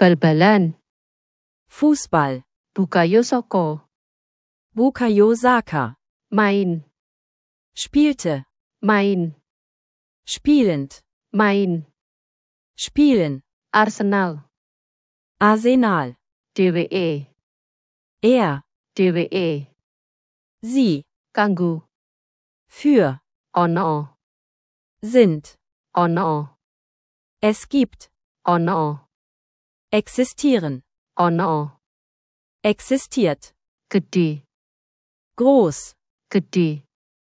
Bal-balan. Fußball. Bukayo saka. Bukayo Saka. Main. Spielte. Main. Spielend. Main. Spielen. Arsenal. Arsenal. Dheweke. Er. Dheweke. Sie. Kanggo. Für. Ana. Sind. Ana. Es gibt. Ana. Existieren. Ana. Existiert. Gedhe. Groß. Gedhe.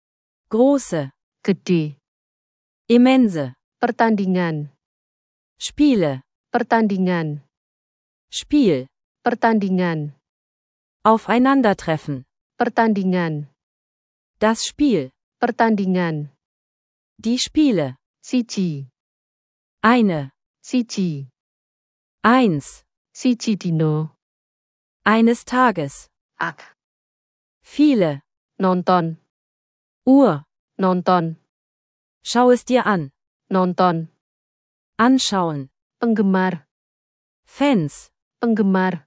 Große. Gedhe. Immense. Pertandingan. Spiele. Pertandingan. Spiel. Pertandingan. Aufeinandertreffen. Pertandingan. Das Spiel. Pertandingan. Die Spiele. Siji. Eine. Siji. Eins. Siji dino. Eines Tages. Ak. Viele. Nonton. Uhr. Nonton. Schau es dir an. Nonton. Anschauen. Penggemar. Fans. Penggemar.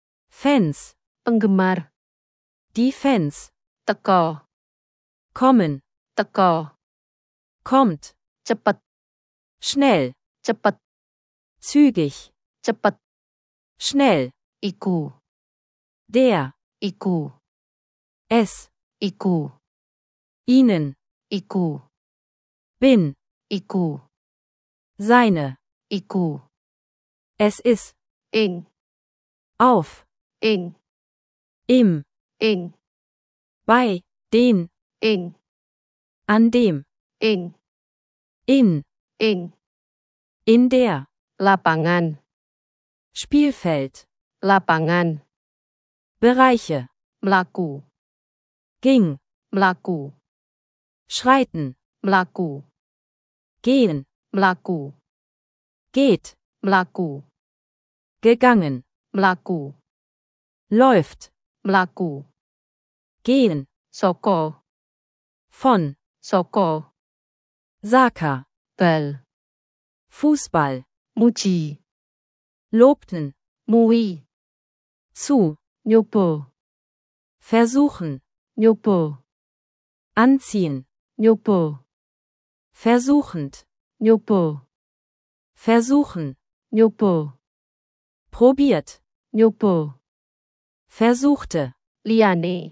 Fans. Penggemar. Die Fans. Teka. Kommen. Teka. Kommt. Cepet. Schnell. Cepet. Zügig. Cepet. Schnell. Iku. Der. Iku. Es. Iku. Ihnen. Iku. Bin. Iku. Seine. Iku. Es ist. Ing. Auf. Ing. Im. Ing. Bei. Den. Ing. An dem. Ing. In. Ing. In der. Lapangan. Spielfeld. Lapangan. Bereiche. Mlaku. Ging. Mlaku. Schreiten. Mlaku. Gehen. Mlaku. Geht. Mlaku. Gegangen. Mlaku. Läuft. Mlaku. Gehen. Saka. Von. Saka. Saka. Bal. Fußball. Muji. Lobten. Mui. Zu. Nyopo. Versuchen. Nyopo. Anziehen. Nyopo. Versuchend. Nyopo. Versuchen. Nyopo. Probiert. Nyopo. Versuchte. Liyane.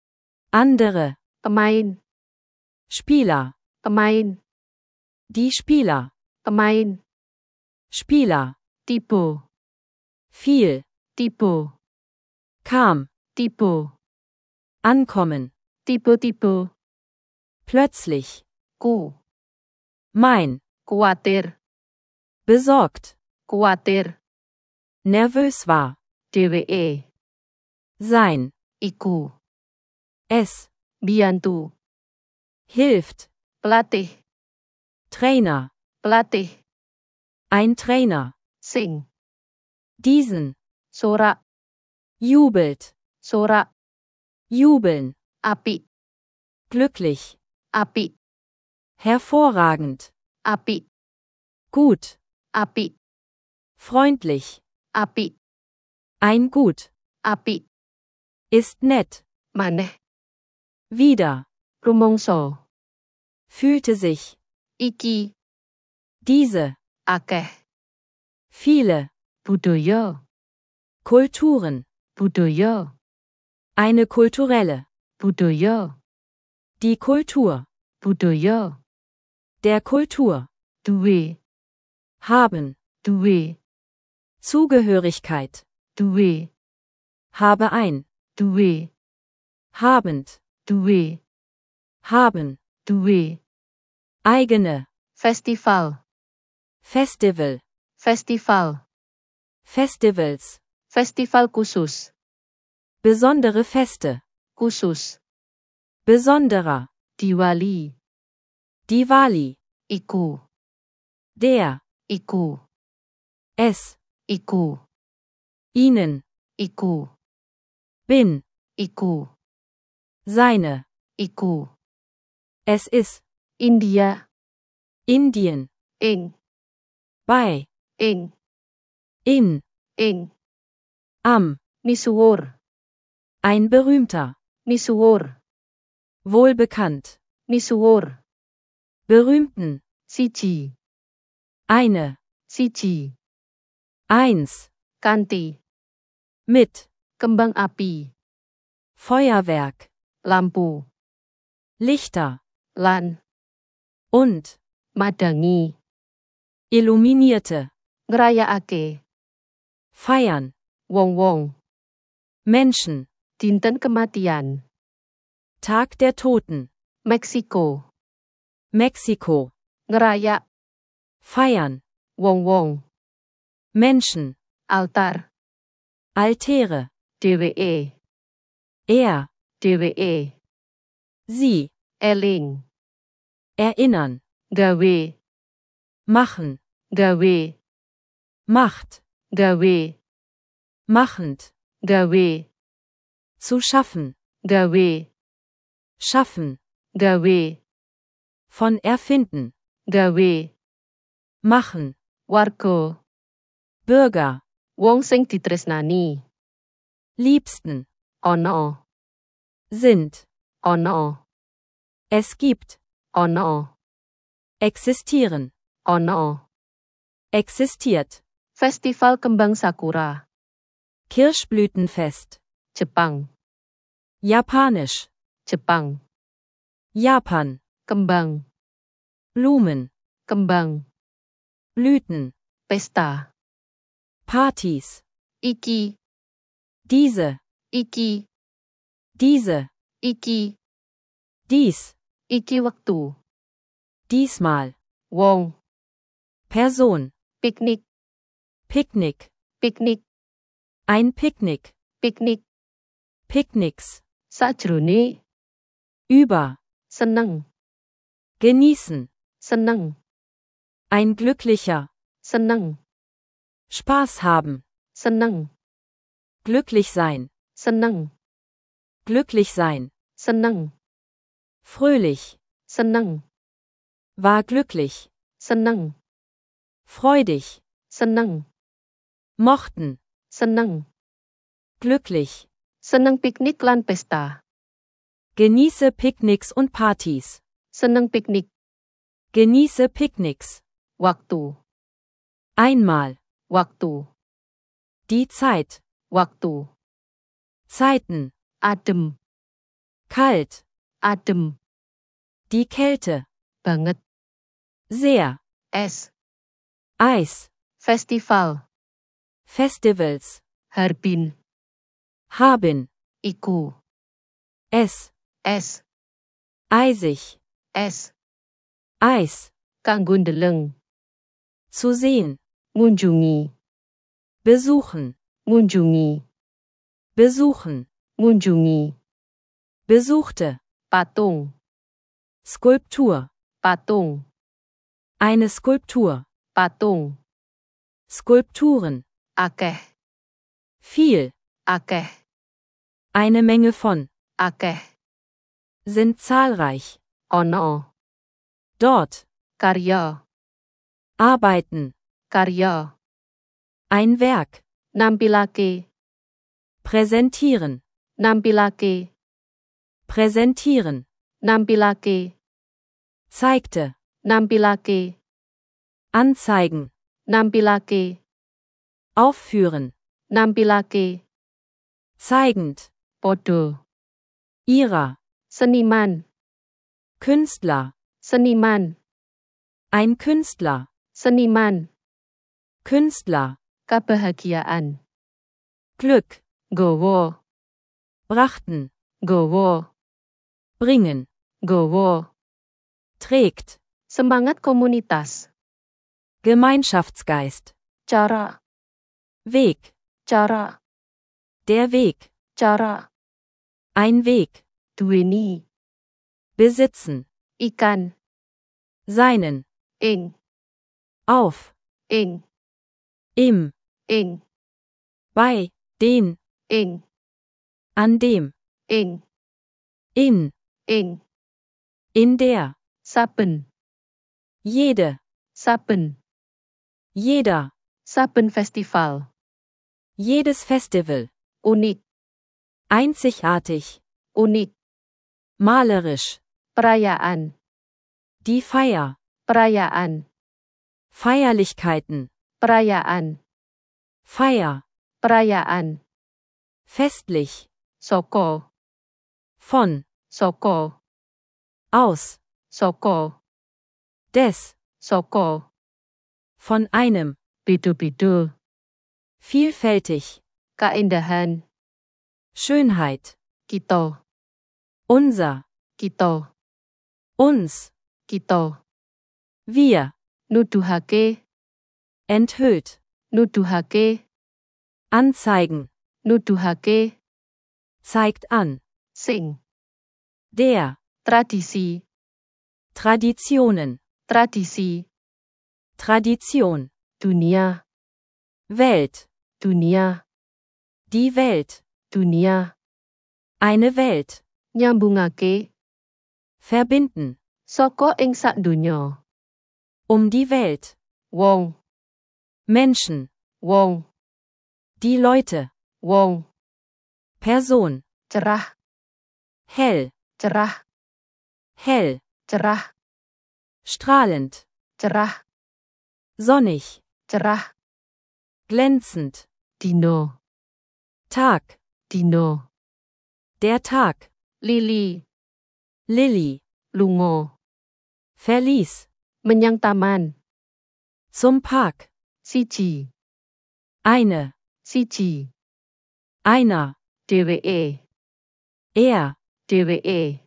Andere. Pemain. Spieler. Pemain. Die Spieler. Pemain. Spieler. Tipe. Viel. Tipe. Kam. Tipe. Ankommen. Tipe-tipe. Plötzlich. Ku. Mein. Kuatir. Besorgt. Kuatir. Nervös war. Dheweke. Sein. Iku. Es. Biantu. Hilft. Pelatih. Trainer. Pelatih. Ein Trainer. Sing. Diesen. Sorak. Jubelt. Sorak. Jubeln. Api. Glücklich. Api. Hervorragend. Api. Gut. Api. Freundlich. Api. Ein Gut. Api. Ist nett. Maneh. Wieder. Rumangsa. Fühlte sich. Iki. Diese. Akeh. Viele. Budaya. Kulturen. Budaya. Eine kulturelle. Budaya. Die Kultur. Budaya. Der Kultur. Duwe. Haben. Duwe. Zugehörigkeit. Duwe. Habe ein. Duwe. Habend. Duwe. Haben. Duwe. Eigene. Festival. Festival. Festival. Festivals. Festival khusus. Besondere Feste. Khusus. Besonderer. Diwali. Diwali. Iku. Der. Iku. Es. Iku. Ihnen. Iku. Bin. Iku. Seine. Iku. Es ist. India. Indien. Ing. Bei. Ing. In. ing, am, misuwur, ein berühmter, misuwur, wohlbekannt, misuwur, berühmten, siji, eine, siji, eins, kanthi, mit, kembang api, Feuerwerk, lampu, Lichter, lan, und, madangi, illuminierte, ngrayakake, feiern, wong-wong, Menschen, dinten kematian, Tag der Toten, Meksiko, Mexiko, ngerayak, feiern, wong-wong, Menschen, altar, Altäre, dheweke, er, dheweke, sie, eling, erinnern, gawe, machen, gawe, macht, gawe, machend, gawe, zu schaffen, gawe, schaffen, gawe, von erfinden, gawe, machen, warga, Bürger, wong sing ditresnani, liebsten, ana, sind, ana, es gibt, ana, existieren, ana, existiert, Festival Kembang Sakura, Kirschblütenfest, Jepang, Japanisch, Jepang, Japan, kembang, Blumen, kembang, Blüten, pesta, Partys, iki, diese, iki, diese, iki, dies, iki wektu, diesmal, wong, Person, piknik, Picknick, piknik, ein Picknick, piknik, Picknicks, sajrone, über, seneng, genießen, seneng, ein glücklicher, seneng, Spaß haben, seneng, glücklich sein, seneng, glücklich sein, seneng, fröhlich, seneng, war glücklich, seneng, freudig, seneng, mochten, seneng, glücklich, seneng piknik lan pesta, genieße Picknicks und Partys, seneng piknik, genieße Picknicks, waktu, einmal, waktu, die Zeit, waktu, Zeiten, adem, kalt, adem, die Kälte, banget, sehr, es, Eis, festival, Festivals, harbin, haben, iku, es, eisig, es, Eis, kanggo ndeleng, zu sehen, ngunjungi, besuchen, ngunjungi, besuchen, ngunjungi, besuchte, patung, Skulptur, patung, eine Skulptur, patung, Skulpturen, akeh, viel, akeh, eine Menge von, akeh, sind zahlreich, ana, dort, karya, arbeiten, karya, ein Werk, nampilake, präsentieren, nampilake, präsentieren, nampilake, zeigte, nampilake, anzeigen, nampilake, aufführen, nampilake, zeigend, podo, ihrer, seniman, Künstler, seniman, ein Künstler, seniman, Künstler, kabahagiaan, Glück, gowo, brachten, gowo, bringen, gowo, trägt, semangat komunitas, Gemeinschaftsgeist, cara, Weg, cara, der Weg, cara, ein Weg, duweni, besitzen, ikan, seinen, ing, auf, ing, im, ing, bei, den, ing, an dem, ing, in, ing, in der, saben, jede, saben, jeder, saben festival, Jedes Festival. Unik. Einzigartig. Unik. Malerisch. Perayaan. Die Feier. Perayaan. Feierlichkeiten. Perayaan. Feier. Perayaan. Festlich. Soko. Von. Soko. Aus. Soko. Des. Soko. Von einem. Bidu-bidu. Vielfältig. Keindahan. Schönheit. Kita. Unser. Kita. Uns. Kita. Wir. Nuduhake. Enthüllt. Nuduhake. Anzeigen. Nuduhake. Zeigt an. Sing. Der. Tradisi. Traditionen. Tradisi. Tradition. Dunia. Welt. Dunia. Die Welt. Dunia. Eine Welt. Nyambungake. Verbinden. Saka ing sak donya. Die Welt. Wong. Menschen. Wong. Die Leute. Wong. Person. Cerah. Hell. Cerah. Hell. Cerah. Strahlend. Cerah. Sonnig. Cerah. Glänzend. Dino. Tag. Dino. Der Tag. Lili. Lilly. Lungo. Verließ. Menyang taman. Zum Park. Siji. Eine. Siji. Einer. Dheweke. Er. Dheweke.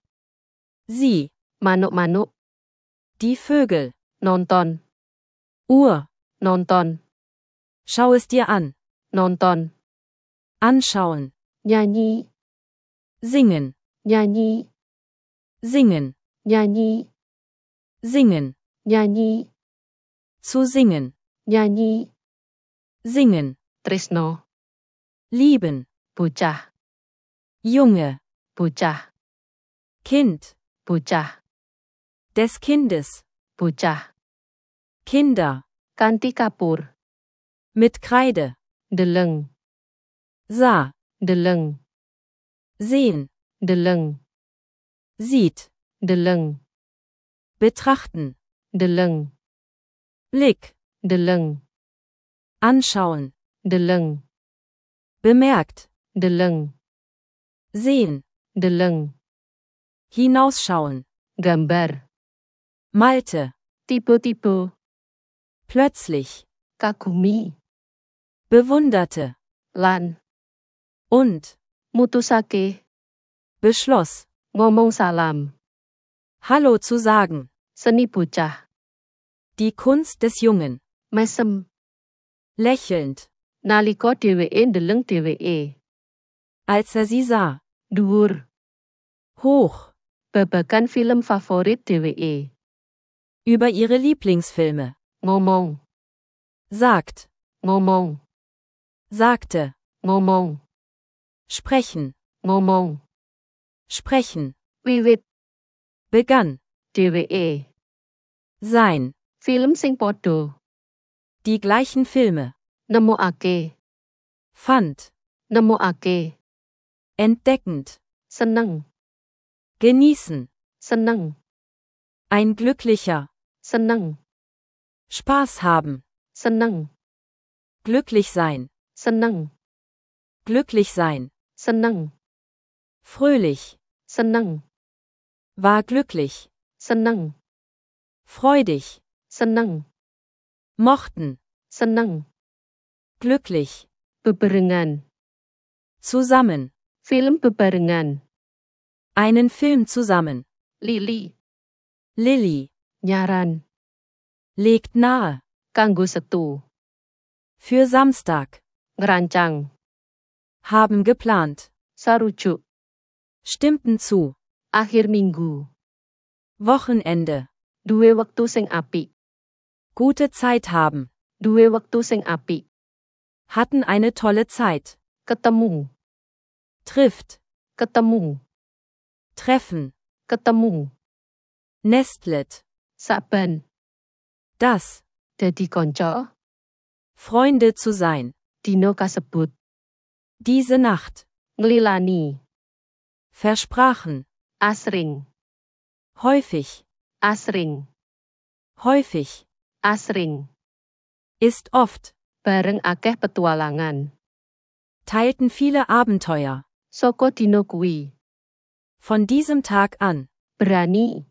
Sie. Manuk-manuk. Die Vögel. Nonton. Uhr. Nonton. Schau es dir an. Nonton. Anschauen. Nyanyi. Singen. Nyanyi. Singen. Nyanyi. Singen. Nyanyi. Zu singen. Nyanyi. Singen. Tresno. Lieben. Bocah. Junge. Bocah. Kind. Bocah. Des Kindes. Bocah. Kinder. Kanthi kapur. Mit Kreide. Deleng. Sah. Deleng. Sehen. Deleng. Sieht. Deleng. Betrachten. Deleng. Blick. Deleng. Anschauen. Deleng. Bemerkt. Deleng. Sehen. Deleng. Hinausschauen. Gambar. Malte. Tipe-tipe. Plötzlich. Kagumi. Bewunderte. Lan. Und. Mutusake. Beschloss. Ngomong salam. Hallo zu sagen. Seni bocah. Die Kunst des Jungen. Mesem. Lächelnd. Nalika dheweke ndeleng dheweke. Als sie sah. Dhuwur. Hoch. Babagan film favorit dheweke. Über ihre Lieblingsfilme. Ngomong. Sagt. Ngomong. Sagte. Ngomong. Sprechen. Ngomong. Sprechen. Wiwit. Begann. Dheweke. Sein. Film sing padha. Die gleichen Filme. Nemokake. Fand. Nemokake. Entdeckend. Seneng. Genießen. Seneng. Ein glücklicher. Seneng. Spaß haben. Seneng. Glücklich sein. Seneng. Glücklich sein. Seneng. Fröhlich. Seneng. War glücklich. Seneng. Freudig. Seneng. Mochten. Seneng. Glücklich. Bebarengan. Zusammen. Film bebarengan. Einen Film zusammen. Lili. Lilly. Nyaran. Legt nahe. Kanggo setu. Für Samstag. Ngerancang. Haben geplant. Sarujuk. Stimmten zu. Akhir minggu. Wochenende. Duwe wektu sing apik. Gute Zeit haben. Duwe wektu sing apik. Hatten eine tolle Zeit. Ketemu. Trifft. Ketemu. Treffen. Ketemu. Nestlet. Saban. Das. Dadi kanca. Freunde zu sein. Dina kasebut. Diese Nacht. nglilani, Versprachen. asring, Häufig. asring, Häufig. asring, Ist oft. bareng akeh petualangan. Teilten viele Abenteuer. Saka dina kuwi, Von diesem Tag an. berani,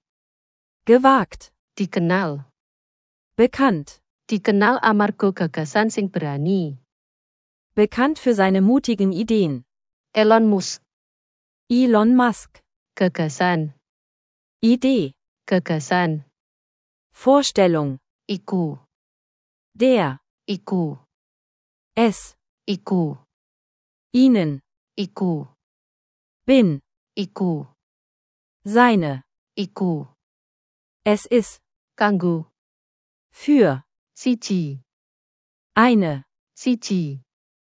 Gewagt. dikenal, Bekannt. dikenal amarga gagasan sing berani. Bekannt für seine mutigen Ideen. Elon Musk, Elon Musk. gagasan, Idee. gagasan, Vorstellung. iku, Der. iku, Es. iku, Ihnen. iku, Bin. iku, Seine. iku, Es ist. kanggo, Für. siji, Eine. siji,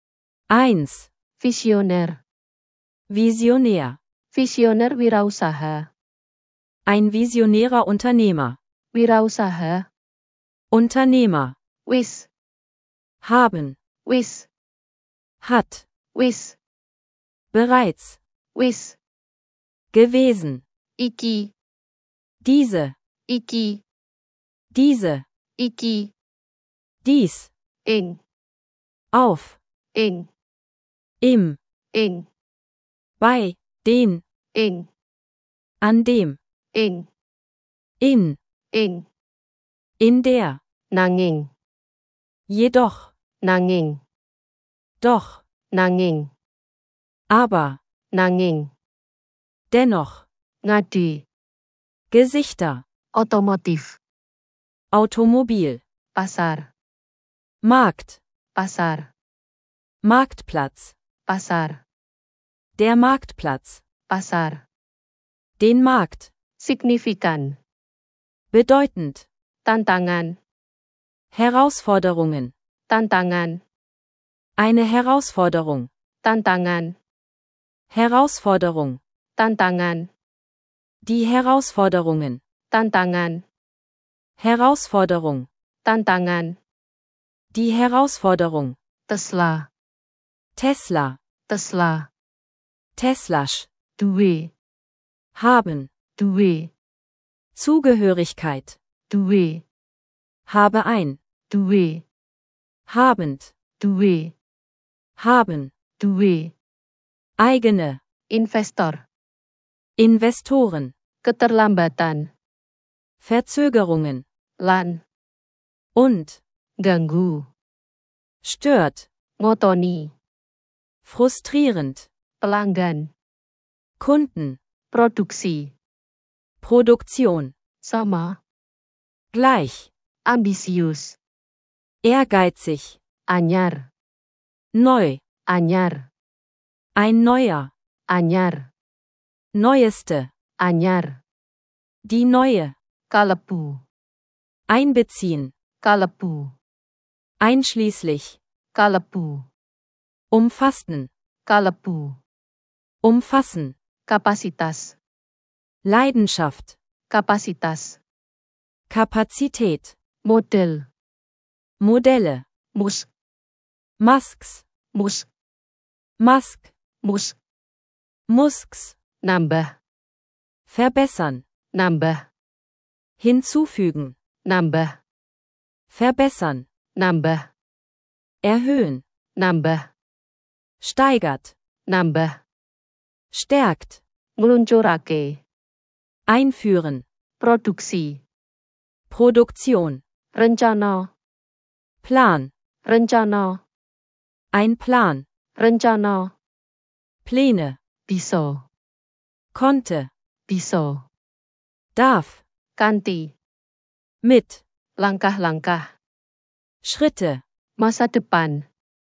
Eins. visioner, Visionär. visioner wirausaha, Ein visionärer Unternehmer. wirausaha, Unternehmer. wis, Haben. wis, Hat. wis, Bereits. wis, Gewesen. iki, Diese. iki, Diese. iki, Dies. ing, Auf. ing, Im. ing, Bei. Den. ing, An dem. ing, In. ing, In der. nanging, Jedoch. nanging, Doch. nanging, Aber. nanging, Dennoch. ngadi, Gesichter. otomotif, Automobil. pasar, Markt. pasar, Marktplatz. pasar, Der Marktplatz. pasar, Den Markt. signifikan, Bedeutend. tantangan, Herausforderungen. tantangan, Eine Herausforderung. tantangan, Herausforderung. tantangan, Die Herausforderungen. tantangan, Herausforderung. tantangan, Die Herausforderung. Tesla, Tesla. Tesla, Teslasch. duwe, Haben. duwe, Zugehörigkeit. duwe, Habe ein. duwe, Habend. duwe, Haben. duwe, Eigene. investor, Investoren. keterlambatan, Verzögerungen. lan, Und. ganggu, Stört. ngotoni, Frustrierend. pelanggan, Kunden. produksi, Produktion. sama, Gleich. ambisius, Ehrgeizig. anyar, Neu. anyar, Ein neuer. anyar, Neueste. anyar, Die neue. kalebu, Einbeziehen. kalebu, Einschließlich. kalebu, Umfassen. kalebu, Umfassen. kapasitas, Leidenschaft. kapasitas, Kapazität. model, Modelle. mus, Masks. mus, Mask. mus, Musks. nambah, Verbessern. nambah, Hinzufügen. nambah, Verbessern. nambah, Erhöhen. nambah, Steigert. nambah, Stärkt. ngluncurake, Einführen. produksi, Produktion. rencana, Plan. rencana, Ein Plan. rencana, Pläne. bisa, Konnte. bisa, Darf. kanti, Mit. langkah-langkah, Schritte. masa depan,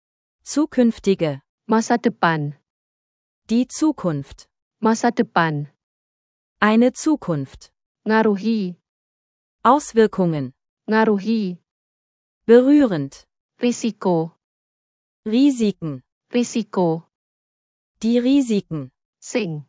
Zukünftige. masa depan, Die Zukunft. masa depan, Eine Zukunft. ngaruhi, Auswirkungen. ngaruhi, Berührend. risiko, Risiken. risiko, Die Risiken. sing,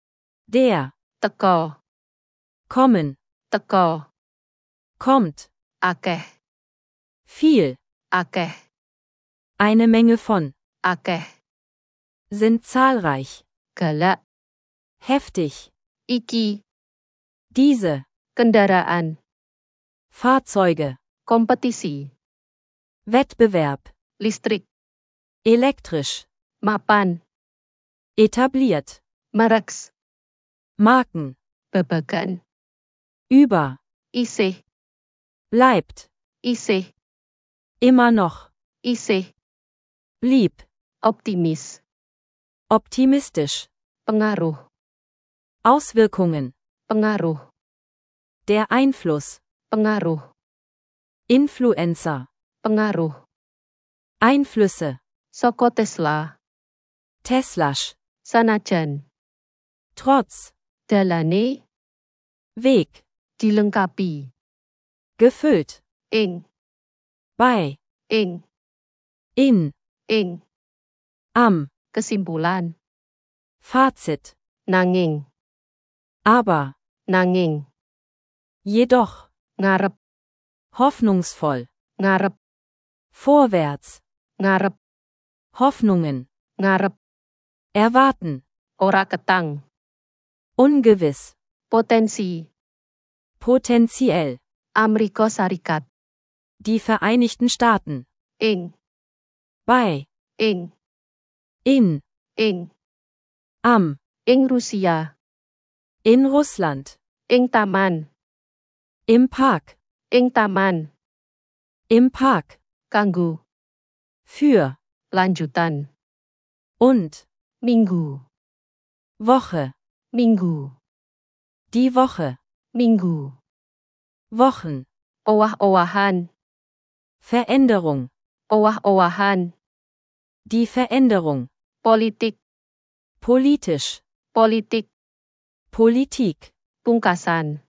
Der. teka, Kommen. teka, Kommt. akeh, Viel. akeh, Eine Menge von. akeh, sind zahlreich, galak, heftig, iki, diese, kendaraan, Fahrzeuge, kompetisi, Wettbewerb, listrik, elektrisch, mapan, etabliert, maraks, Marken, babagan, über, isih, bleibt, isih, immer noch, isih, blieb, optimis, optimistisch, pengaruh, Auswirkungen, pengaruh, der Einfluss, pengaruh, Influencer, pengaruh, Einflüsse, saka Tesla, Teslasch, sanajan, trotz, dalane, Weg, dilengkapi, gefüllt, ing, bei, ing, in, ing, am, kesimpulan, Fazit, nanging, aber, nanging, jedoch, ngarep, hoffnungsvoll, ngarep, vorwärts, ngarep, Hoffnungen, ngarep, erwarten, ora ketang, ungewiss, potensi, potenziell, Amerika Serikat, die Vereinigten Staaten, ing, bei, ing, in, ing, am, ing Rusia, in Russland, ing taman, im Park, ing taman, im Park, kanggo, für, lanjutan, und, minggu, Woche, minggu, die Woche, minggu, Wochen, owah-owahan, Veränderung, owah-owahan, die Veränderung, politik, politisch, politik, Politik, pungkasan,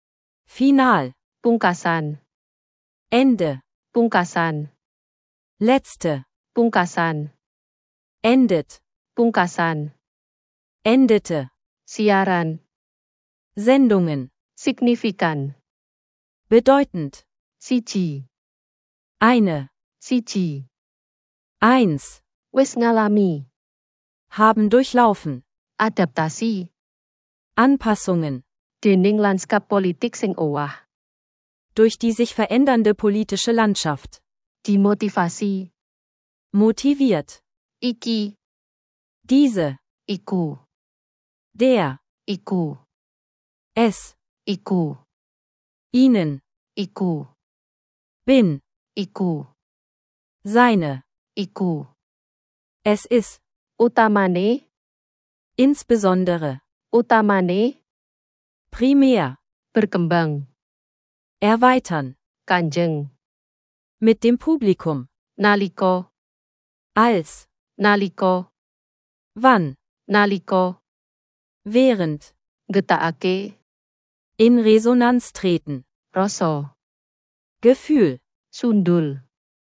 final, pungkasan, Ende, pungkasan, letzte, pungkasan, endet, pungkasan, endete, siaran, Sendungen, signifikan, bedeutend, siji, eine, siji, eins, wis ngalami, haben durchlaufen, adaptasi, Anpassungen, dening lanskap politik sing owah, durch die sich verändernde politische Landschaft, dimotivasi, motiviert, iki, diese, iku, der, iku, es, iku, ihnen, iku, bin, iku, seine, iku, es ist, utamane, insbesondere, utamane, primär, berkembang, erweitern, kanjeng, mit dem Publikum, naliko, als, naliko, wann, naliko, während, getaake, in Resonanz treten, rasa, Gefühl, sundul,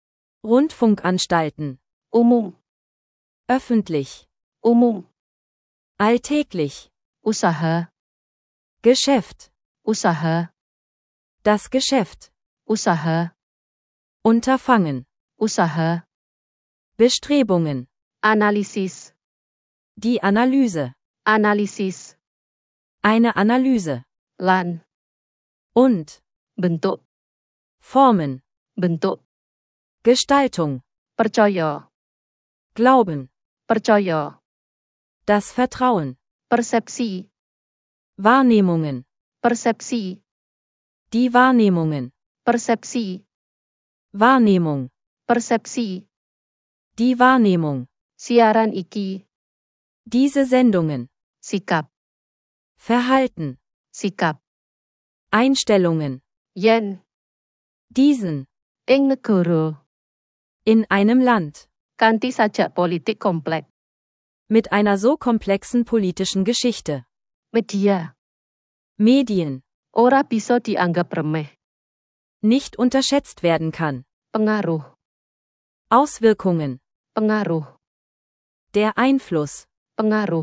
Rundfunkanstalten, umum, öffentlich, umum, alltäglich, usaha, Geschäft, usaha, das Geschäft, usaha, Unterfangen, usaha, Bestrebungen, analisis, die Analyse, analisis, eine Analyse, lan, und, bentuk, Formen, bentuk, Gestaltung, percaya, Glauben, percaya, das Vertrauen, persepsi, Wahrnehmungen, persepsi, die Wahrnehmungen, persepsi, Wahrnehmung, persepsi, die Wahrnehmung, siaran iki, diese Sendungen, sikap, Verhalten, sikap, Einstellungen, yen, diesen, ing negara, in einem Land, kanthi sajak politik komplek, mit einer so komplexen politischen Geschichte, media, Medien, ora bisa dianggap remeh, nicht unterschätzt werden kann, pengaruh, Auswirkungen, pengaruh, der Einfluss, pengaruh,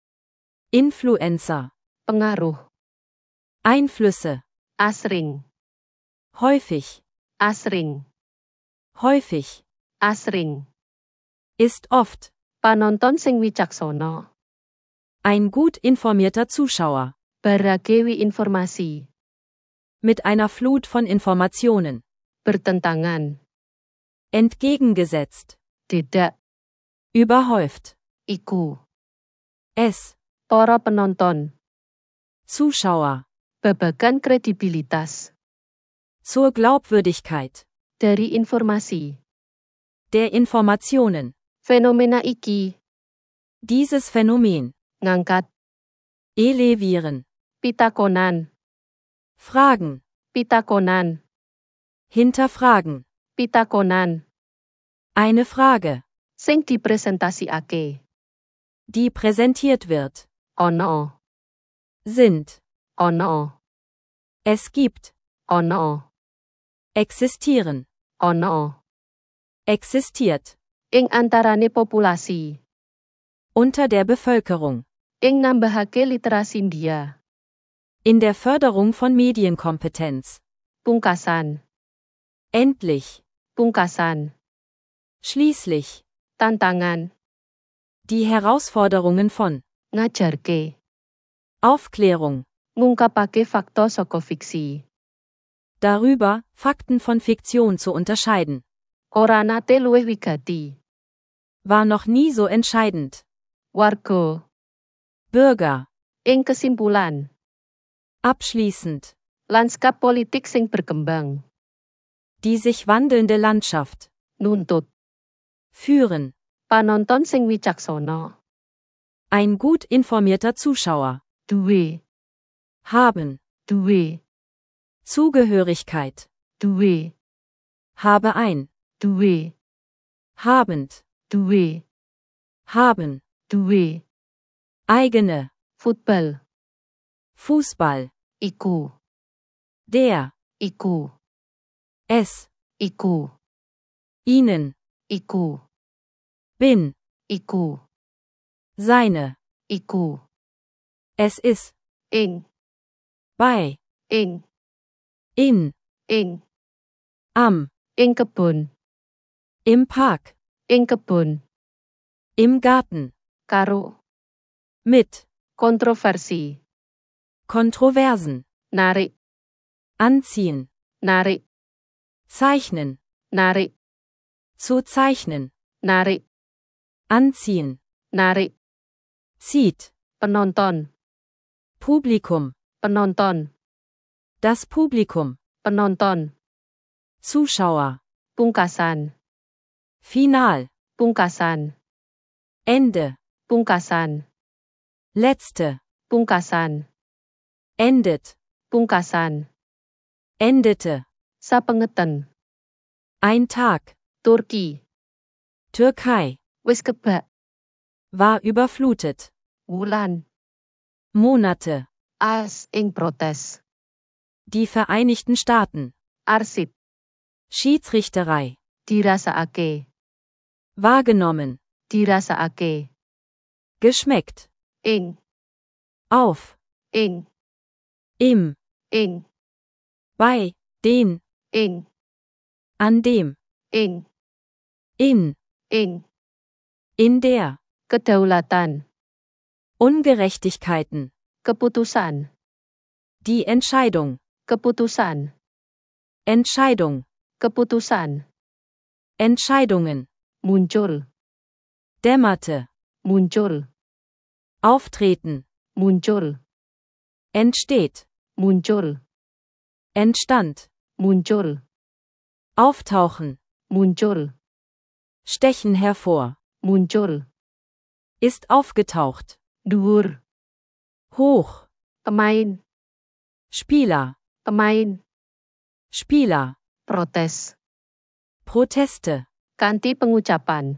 Influencer, pengaruh, Einflüsse, asring, häufig, asring, häufig, asring, ist oft, Panonton sing wicaksana. Ein gut informierter Zuschauer. Baragewi informasi. Mit einer Flut von Informationen. Bertentangan. Entgegengesetzt. Tidak. Überhäuft. Iku. Es. Para penonton. Zuschauer. Babagan kredibilitas. Zur Glaubwürdigkeit. Dari informasi. Der Informationen. Fenomena iki. Dieses Phänomen. Ngangkat. Elevieren. Pitakonan. Fragen. Pitakonan. Hinterfragen. Pitakonan. Eine Frage. Sing dipresentasiake. Die präsentiert wird. Ono. Sind. Ono. Es gibt. Ono. Existieren. Ono. Existiert. Ing antarane populasi. Unter der Bevölkerung. Ing nambahake literasi India. In der Förderung von Medienkompetenz. Pungkasan. Endlich. Pungkasan. Schließlich. Tantangan. Die Herausforderungen von Ngajarke. Aufklärung. Ngungkapake fakta saka fiksi. Darüber, Fakten von Fiktion zu unterscheiden. Ora nate luwih wigati. War noch nie so entscheidend. Warga. Bürger. Ing kesimpulan. Abschließend. Lanskap politik sing berkembang. Die sich wandelnde Landschaft. Nuntut. Führen. Panonton sing wicaksana. Ein gut informierter Zuschauer. Duwe. Haben. Duwe. Zugehörigkeit. Duwe. Habe ein. Duwe. Habend. Duwe. Haben. Duwe. Eigene. Football. Fußball. Iku. Der. Iku. Es. Iku. Ihnen. Iku. Bin. Iku. Seine. Iku. Es ist. Ing. Bei. Ing. In. Ing. Am. Ing kebun. Im Park. Ing kebun. Im Garten. Karo. Mit. Kontroversi. Kontroversen. Narik. Anziehen. Narik. Zeichnen. Narik. Zu zeichnen. Narik. Anziehen. Narik. Zieht. Penonton. Publikum. Penonton. Das Publikum. Penonton. Zuschauer. Pungkasan. Final. Pungkasan. Ende. Pungkasan. Letzte. Pungkasan. Endet. Pungkasan. Endete. Sapengeten. Ein Tag. Turki. Türkei. Wis kebak. War überflutet. Wulan. Monate. As ing protes. Die Vereinigten Staaten. Arsip. Schiedsrichterei. Dirasakake. Wahrgenommen. Dirasakake. Geschmeckt. Ing. Auf. Ing. Im. Ing. Bei. Den. Ing. An dem. Ing. In. Ing. In der. Kedaulatan. Ungerechtigkeiten. Keputusan. Die Entscheidung. Keputusan. Entscheidung. Keputusan. Entscheidungen. Muncul. Dämmerte. Muncul. Auftreten. Muncul. Entsteht. Muncul. Entstand. Muncul. Auftauchen. Muncul. Stechen hervor. Muncul. Ist aufgetaucht. Dhuwur. Hoch. Pemain. Spieler. Pemain. Spieler. Protes. Proteste. Kanthi pengucapan.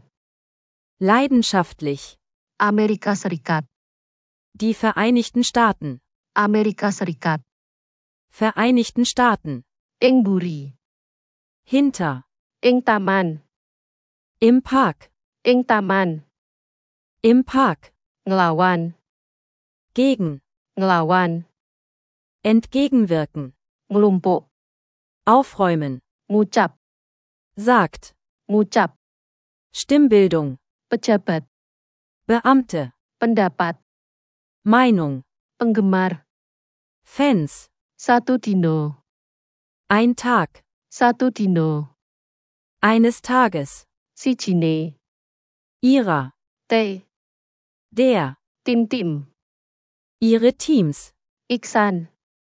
Leidenschaftlich. Amerika Serikat. Die Vereinigten Staaten. Amerika Serikat. Vereinigten Staaten. Ing buri. Hinter. Ing taman. Im Park. Ing taman. Im Park. Nglawan. Gegen. Nglawan. Entgegenwirken. Nglumpuk. Aufräumen. Ngucap. Sagt. Ngucap. Stimmbildung. Pejabat. Beamte, pendapat, Meinung, penggemar, Fans, satu dino, ein Tag, satu dino, eines Tages, sijine, ihrer, te, der, tim-tim, ihre Teams, iksan,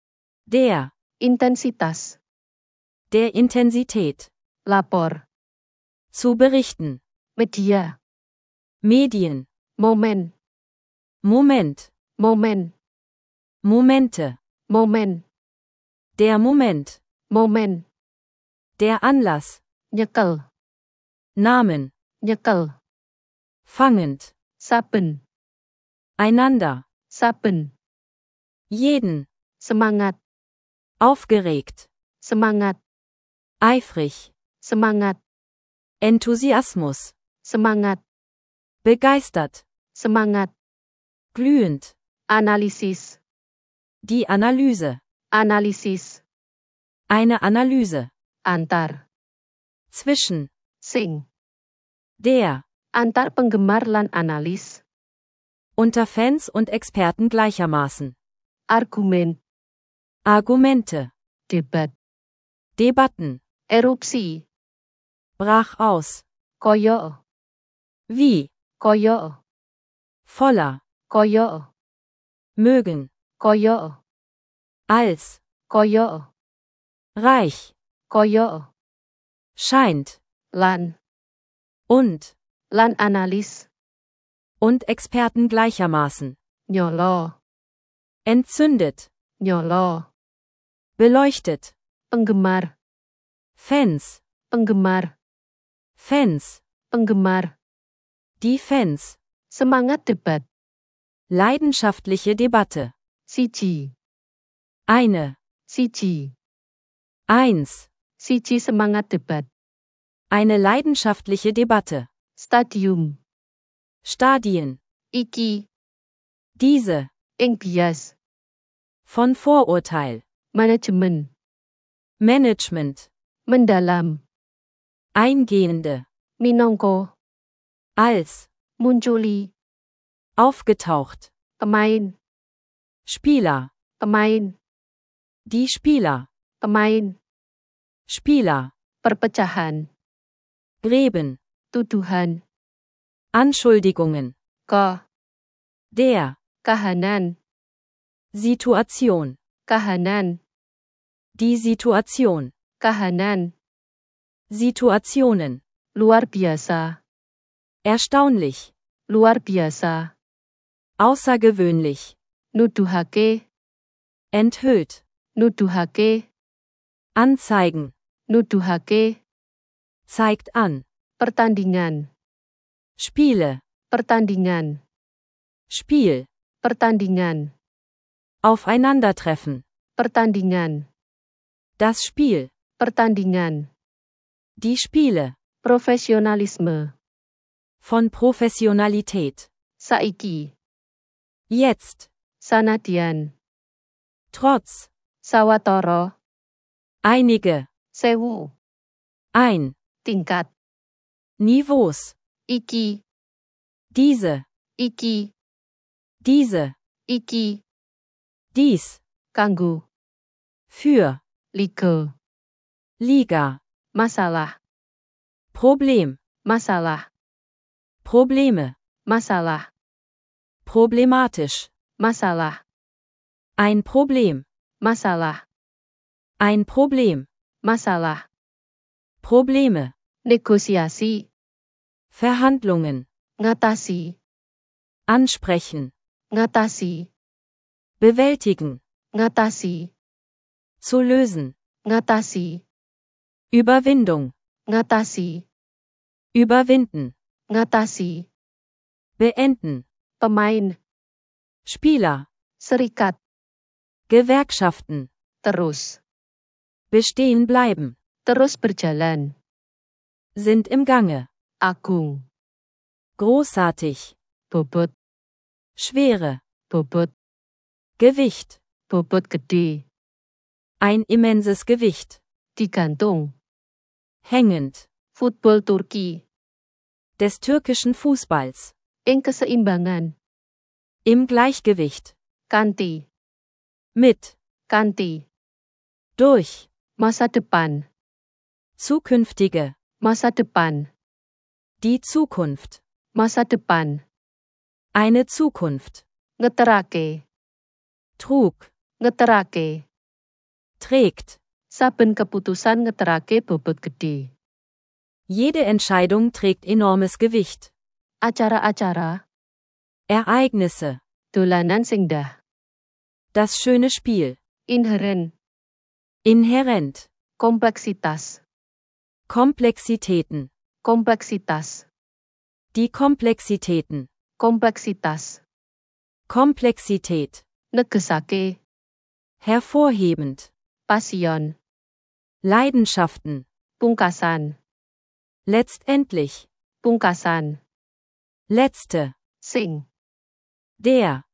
der intensitas, der Intensität, lapor, zu berichten, media, Medien, momen, Moment, momen, Momente, momen, der Moment, momen, der Anlass, nyekel, Namen, nyekel, fangend, saben, einander, saben, jeden, semangat, aufgeregt, semangat, eifrig, semangat, Enthusiasmus, semangat, begeistert, semangat, glühend, analisis, die Analyse, analisis, eine Analyse, antar, zwischen, sing, der, antar penggemar lan analis, unter Fans und Experten gleichermaßen, argumen, Argumente, debat, Debatten, erupsi, brach aus, koyo, wie, koyo, voller, koyo, mögen, koyo, als, koyo, reich, koyo, scheint, lan, und analis, und Experten gleichermaßen, nyolo, entzündet, nyolo, beleuchtet, penggemar, Fans, penggemar, Fans, penggemar, die Fans, semangat debat, leidenschaftliche Debatte, siji, eine, siji, eins, siji semangat debat, eine leidenschaftliche Debatte, stadium, Stadien, iki, diese, ing bias, von Vorurteil, manajemen, Management, mendalam, eingehende, minangka, als, munculi, aufgetaucht, pemain, Spieler, pemain, die Spieler, pemain, Spieler, perpecahan, Gräben, tuduhan, Anschuldigungen, ka, der, kahanan, Situation, kahanan, die Situation, kahanan, Situationen, luar biasa, erstaunlich, luar biasa, außergewöhnlich, nuduhake, enthüllt, nuduhake, anzeigen, nuduhake, zeigt an, pertandingan, Spiele, pertandingan, Spiel, pertandingan, aufeinandertreffen, pertandingan, das Spiel, pertandingan, die Spiele, profesionalisme, von Professionalität, saiki, jetzt, sanadyan, trotz, sawatara, einige, sewu, ein, tingkat, Niveaus, iki, diese, iki, diese, iki, dies, kanggo, für, liga, Liga, masalah, Problem, masalah, Probleme, masalah, problematisch, masalah, ein Problem, masalah, ein Problem, masalah, Probleme, negosiasi, Verhandlungen, ngatasi, ansprechen, ngatasi, bewältigen, ngatasi, zu lösen, ngatasi, Überwindung, ngatasi, überwinden, ngatasi, beenden, pemain, Spieler, serikat, Gewerkschaften, terus, bestehen bleiben, terus berjalan, sind im Gange, agung, großartig, bobot, Schwere, bobot, Gewicht, bobot gede, ein immenses Gewicht, digantung, hängend, football Turki, des türkischen Fußballs, ing keseimbangan, Im Gleichgewicht. kanthi, Mit. kanthi, Durch. masa depan, Zukünftige. masa depan, Die Zukunft. masa depan, Eine Zukunft. ngeterake, Trug. ngeterake, Trägt. saben keputusan ngeterake bobot gedhe. Jede Entscheidung trägt enormes Gewicht. Acara-acara, Ereignisse. dolanan sing dah, Das schöne Spiel. inheren, Inhärent. kompleksitas, Komplexitäten. kompleksitas, Die Komplexitäten. kompleksitas, Komplexität. negesake, Hervorhebend. pasion, Leidenschaften. pungkasan, Letztendlich. pungkasan, Letzte. sing, Der.